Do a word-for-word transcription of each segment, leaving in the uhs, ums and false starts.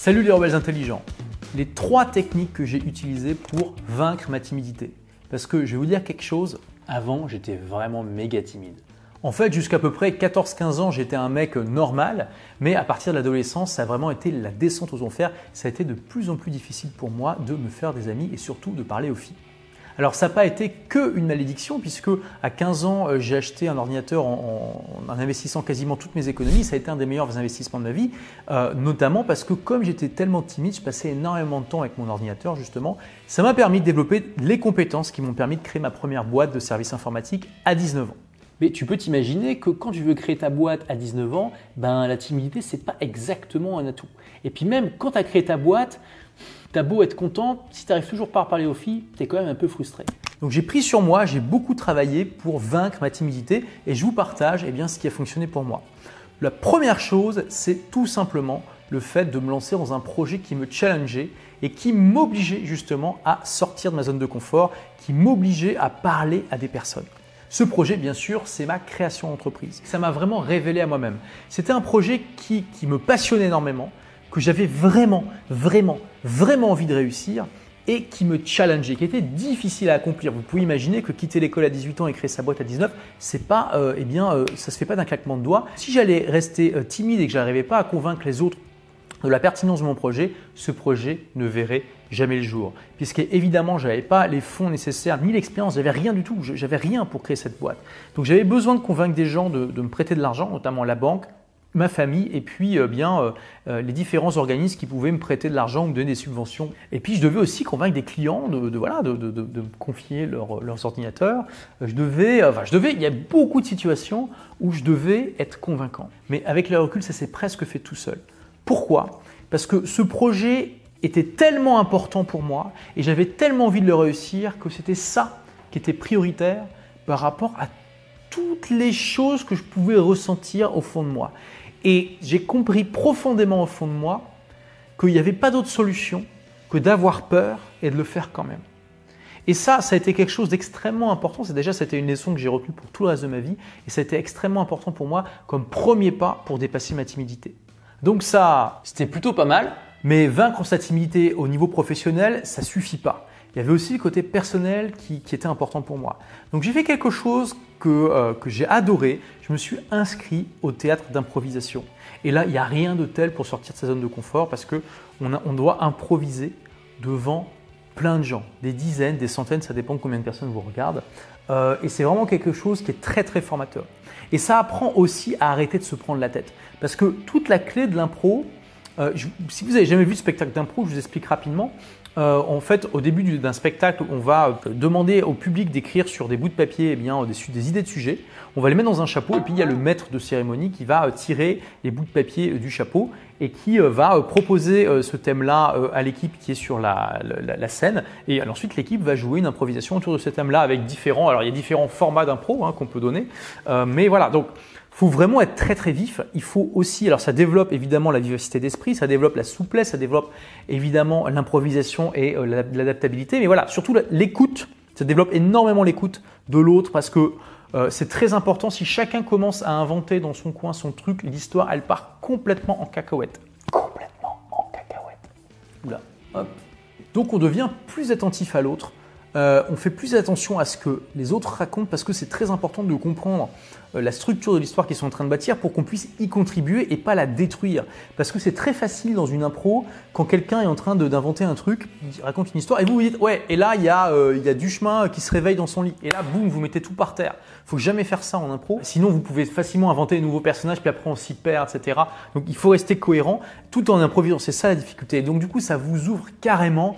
Salut les rebelles intelligents. Les trois techniques que j'ai utilisées pour vaincre ma timidité. Parce que je vais vous dire quelque chose, avant j'étais vraiment méga timide. En fait, jusqu'à peu près quatorze quinze ans, j'étais un mec normal, mais à partir de l'adolescence, ça a vraiment été la descente aux enfers. Ça a été de plus en plus difficile pour moi de me faire des amis et surtout de parler aux filles. Alors ça n'a pas été qu'une malédiction puisque à quinze ans, j'ai acheté un ordinateur en, en, en investissant quasiment toutes mes économies. Ça a été un des meilleurs investissements de ma vie, euh, notamment parce que comme j'étais tellement timide, je passais énormément de temps avec mon ordinateur justement. Ça m'a permis de développer les compétences qui m'ont permis de créer ma première boîte de services informatiques à dix-neuf ans. Mais tu peux t'imaginer que quand tu veux créer ta boîte à dix-neuf ans, ben, la timidité, ce n'est pas exactement un atout. Et puis même quand tu as créé ta boîte, tu as beau être content, si tu n'arrives toujours pas à parler aux filles, tu es quand même un peu frustré. Donc j'ai pris sur moi, j'ai beaucoup travaillé pour vaincre ma timidité et je vous partage eh bien, ce qui a fonctionné pour moi. La première chose, c'est tout simplement le fait de me lancer dans un projet qui me challengeait et qui m'obligeait justement à sortir de ma zone de confort, qui m'obligeait à parler à des personnes. Ce projet, bien sûr, c'est ma création d'entreprise. Ça m'a vraiment révélé à moi-même. C'était un projet qui, qui me passionnait énormément, que j'avais vraiment, vraiment, vraiment envie de réussir et qui me challengeait, qui était difficile à accomplir. Vous pouvez imaginer que quitter l'école à dix-huit ans et créer sa boîte à dix-neuf, c'est pas, euh, eh bien, euh, ça se fait pas d'un claquement de doigts. Si j'allais rester euh, timide et que je n'arrivais pas à convaincre les autres de la pertinence de mon projet, ce projet ne verrait jamais le jour. Puisque évidemment, je n'avais pas les fonds nécessaires ni l'expérience, j'avais rien du tout, j'avais rien pour créer cette boîte. Donc j'avais besoin de convaincre des gens de, de me prêter de l'argent, notamment la banque, ma famille et puis euh, bien euh, les différents organismes qui pouvaient me prêter de l'argent ou me donner des subventions. Et puis je devais aussi convaincre des clients de, de voilà de, de, de, de me confier leur, leurs ordinateurs. Je devais, enfin je devais, il y a beaucoup de situations où je devais être convaincant. Mais avec le recul, ça s'est presque fait tout seul. Pourquoi ? Parce que ce projet était tellement important pour moi et j'avais tellement envie de le réussir que c'était ça qui était prioritaire par rapport à toutes les choses que je pouvais ressentir au fond de moi. Et j'ai compris profondément au fond de moi qu'il n'y avait pas d'autre solution que d'avoir peur et de le faire quand même. Et ça, ça a été quelque chose d'extrêmement important. C'est déjà, c'était une leçon que j'ai retenue pour tout le reste de ma vie et ça a été extrêmement important pour moi comme premier pas pour dépasser ma timidité. Donc ça, c'était plutôt pas mal, mais vaincre sa timidité au niveau professionnel, ça ne suffit pas. Il y avait aussi le côté personnel qui, qui était important pour moi. Donc j'ai fait quelque chose que, euh, que j'ai adoré. Je me suis inscrit au théâtre d'improvisation. Et là, il n'y a rien de tel pour sortir de sa zone de confort parce qu'on on doit improviser devant plein de gens, des dizaines, des centaines, ça dépend de combien de personnes vous regardent. Euh, et c'est vraiment quelque chose qui est très très formateur. Et ça apprend aussi à arrêter de se prendre la tête. Parce que toute la clé de l'impro, euh, je, si vous n'avez jamais vu de spectacle d'impro, je vous explique rapidement. Euh, en fait, au début d'un spectacle, on va demander au public d'écrire sur des bouts de papier eh bien, des, des idées de sujets. On va les mettre dans un chapeau et puis il y a le maître de cérémonie qui va tirer les bouts de papier du chapeau et qui va proposer ce thème-là à l'équipe qui est sur la, la, la scène. Et ensuite, l'équipe va jouer une improvisation autour de ce thème-là avec différents, alors il y a différents formats d'impro hein, qu'on peut donner. Euh, mais voilà, donc il faut vraiment être très très vif. Il faut aussi, alors ça développe évidemment la vivacité d'esprit, ça développe la souplesse, ça développe évidemment l'improvisation et euh, l'adaptabilité. Mais voilà, surtout l'écoute, ça développe énormément l'écoute de l'autre parce que euh, c'est très important. Si chacun commence à inventer dans son coin son truc, l'histoire elle part complètement en cacahuète. Complètement en cacahuète. Oula, hop. Donc on devient plus attentif à l'autre. Euh, on fait plus attention à ce que les autres racontent parce que c'est très important de comprendre euh, la structure de l'histoire qu'ils sont en train de bâtir pour qu'on puisse y contribuer et pas la détruire. Parce que c'est très facile dans une impro quand quelqu'un est en train d'inventer un truc, il raconte une histoire et vous vous dites ouais et là il y a euh, il y a Duchemin qui se réveille dans son lit et là boum vous mettez tout par terre. Faut jamais faire ça en impro. Sinon vous pouvez facilement inventer de nouveaux personnages puis après on s'y perd et cetera. Donc il faut rester cohérent tout en improvisant. C'est ça la difficulté. Et donc du coup ça vous ouvre carrément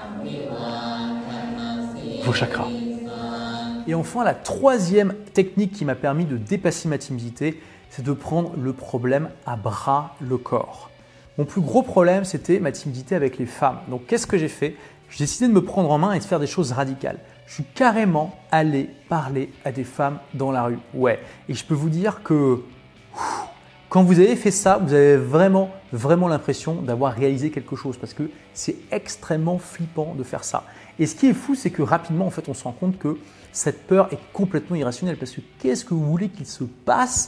vos chakras. Et enfin, la troisième technique qui m'a permis de dépasser ma timidité, c'est de prendre le problème à bras le corps. Mon plus gros problème, c'était ma timidité avec les femmes. Donc, qu'est-ce que j'ai fait? J'ai décidé de me prendre en main et de faire des choses radicales. Je suis carrément allé parler à des femmes dans la rue. Ouais. Et je peux vous dire que quand vous avez fait ça, vous avez vraiment, vraiment l'impression d'avoir réalisé quelque chose parce que c'est extrêmement flippant de faire ça. Et ce qui est fou, c'est que rapidement, en fait, on se rend compte que cette peur est complètement irrationnelle parce que qu'est-ce que vous voulez qu'il se passe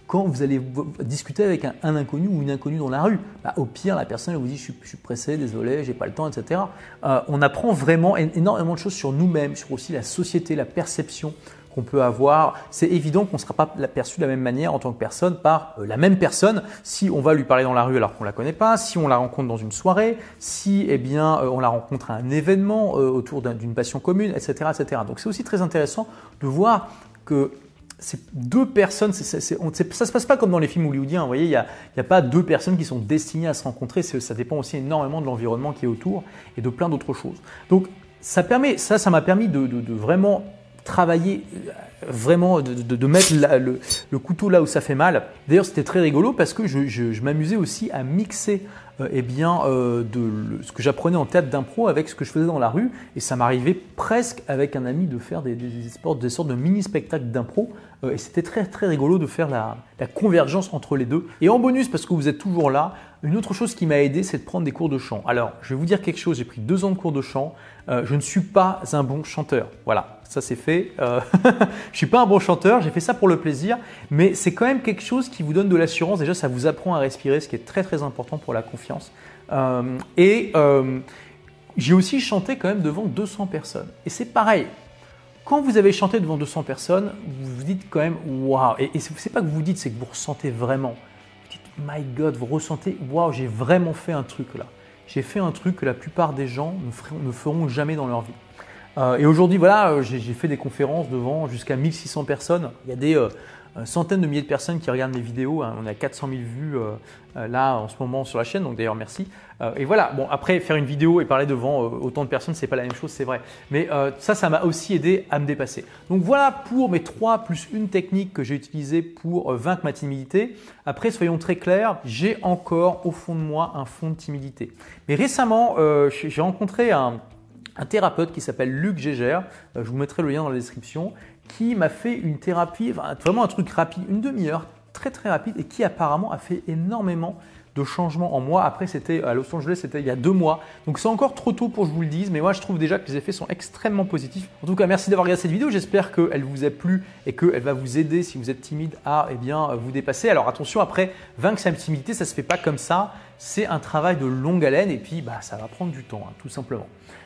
quand vous allez discuter avec un, un inconnu ou une inconnue dans la rue, bah, au pire, la personne elle vous dit je suis, je suis pressé, désolé, j'ai pas le temps, et cetera. Euh, on apprend vraiment énormément de choses sur nous-mêmes, sur aussi la société, la perception qu'on peut avoir. C'est évident qu'on ne sera pas perçu de la même manière en tant que personne par euh, la même personne si on va lui parler dans la rue alors qu'on ne la connaît pas, si on la rencontre dans une soirée, si eh bien, euh, on la rencontre à un événement euh, autour d'un, d'une passion commune, et cetera, et cetera. Donc c'est aussi très intéressant de voir que ces deux personnes, c'est, c'est, c'est, on, c'est, ça ne se passe pas comme dans les films hollywoodiens. Vous voyez, il n'y a, a pas deux personnes qui sont destinées à se rencontrer. C'est, ça dépend aussi énormément de l'environnement qui est autour et de plein d'autres choses. Donc ça, permet, ça, ça m'a permis de, de, de vraiment travailler, vraiment de, de, de mettre la, le, le couteau là où ça fait mal. D'ailleurs, c'était très rigolo parce que je, je, je m'amusais aussi à mixer euh, eh bien, euh, de, le, ce que j'apprenais en théâtre d'impro avec ce que je faisais dans la rue. Et ça m'arrivait presque avec un ami de faire des, des, des, sports, des sortes de mini-spectacles d'impro. Euh, et c'était très très rigolo de faire la, la convergence entre les deux. Et en bonus, parce que vous êtes toujours là, une autre chose qui m'a aidé, c'est de prendre des cours de chant. Alors, je vais vous dire quelque chose, j'ai pris deux ans de cours de chant. Euh, je ne suis pas un bon chanteur. Voilà, ça c'est fait. Euh, je ne suis pas un bon chanteur, j'ai fait ça pour le plaisir, mais c'est quand même quelque chose qui vous donne de l'assurance. Déjà, ça vous apprend à respirer, ce qui est très très important pour la confiance. Euh, et euh, j'ai aussi chanté quand même devant deux cents personnes. Et c'est pareil. Quand vous avez chanté devant deux cents personnes, vous vous dites quand même waouh. Et, et c'est pas que vous vous dites, c'est que vous ressentez vraiment. Vous dites my God, vous ressentez waouh, j'ai vraiment fait un truc là. J'ai fait un truc que la plupart des gens ne feront, ne feront jamais dans leur vie. Euh, et aujourd'hui, voilà, j'ai, j'ai fait des conférences devant jusqu'à mille six cents personnes. Il y a des euh, centaines de milliers de personnes qui regardent mes vidéos. Hein. On a quatre cent mille vues euh, euh, là en ce moment sur la chaîne, donc d'ailleurs merci. Euh, et voilà, bon après faire une vidéo et parler devant euh, autant de personnes, c'est pas la même chose, c'est vrai. Mais euh, ça, ça m'a aussi aidé à me dépasser. Donc voilà pour mes trois plus une technique que j'ai utilisée pour euh, vaincre ma timidité. Après, soyons très clairs, j'ai encore au fond de moi un fond de timidité. Mais récemment, euh, j'ai rencontré un un thérapeute qui s'appelle Luc Gégère, je vous mettrai le lien dans la description, qui m'a fait une thérapie, enfin, vraiment un truc rapide, une demi-heure, très très rapide et qui apparemment a fait énormément de changements en moi. Après, c'était à Los Angeles, c'était il y a deux mois. Donc c'est encore trop tôt pour que je vous le dise, mais moi je trouve déjà que les effets sont extrêmement positifs. En tout cas, merci d'avoir regardé cette vidéo. J'espère qu'elle vous a plu et qu'elle va vous aider si vous êtes timide à eh bien, vous dépasser. Alors attention, après, vaincre sa timidité, ça ne se fait pas comme ça. C'est un travail de longue haleine et puis bah, ça va prendre du temps, hein, tout simplement.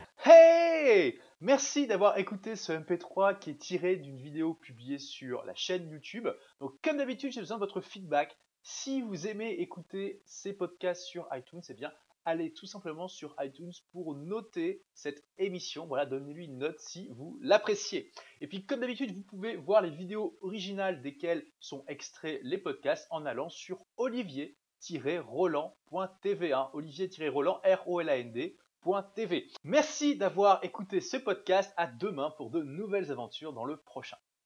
Hey! Merci d'avoir écouté ce M P trois qui est tiré d'une vidéo publiée sur la chaîne YouTube. Donc comme d'habitude, j'ai besoin de votre feedback. Si vous aimez écouter ces podcasts sur iTunes, eh bien allez tout simplement sur iTunes pour noter cette émission. Voilà, donnez-lui une note si vous l'appréciez. Et puis comme d'habitude, vous pouvez voir les vidéos originales desquelles sont extraits les podcasts en allant sur olivier tiret roland point t v. Hein, Olivier-Roland, R O L A N D. T V. Merci d'avoir écouté ce podcast. À demain pour de nouvelles aventures dans le prochain.